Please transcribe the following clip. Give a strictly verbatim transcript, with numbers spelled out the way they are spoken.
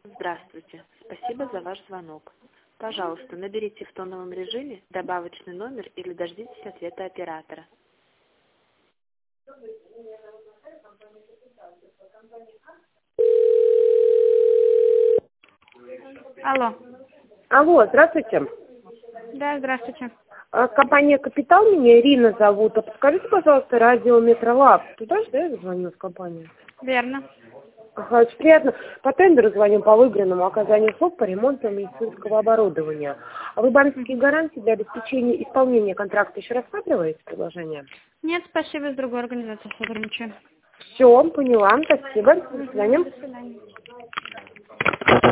Здравствуйте. Спасибо за ваш звонок. Пожалуйста, наберите в тоновом режиме добавочный номер или дождитесь ответа оператора. Алло. Алло, здравствуйте. Да, здравствуйте. А, Компания «Капитал», меня Ирина зовут. А подскажите, пожалуйста, радио «Метролаб». Туда же, да, я звоню в компанию? Верно. Ага, очень приятно. По тендеру звоню по выигранному оказанию услуг по ремонту медицинского оборудования. А вы банковские гарантии для обеспечения исполнения контракта еще рассматриваете предложение? Нет, спасибо, с другой организацией сотрудничаю. Все, поняла. Спасибо. До свидания. До свидания.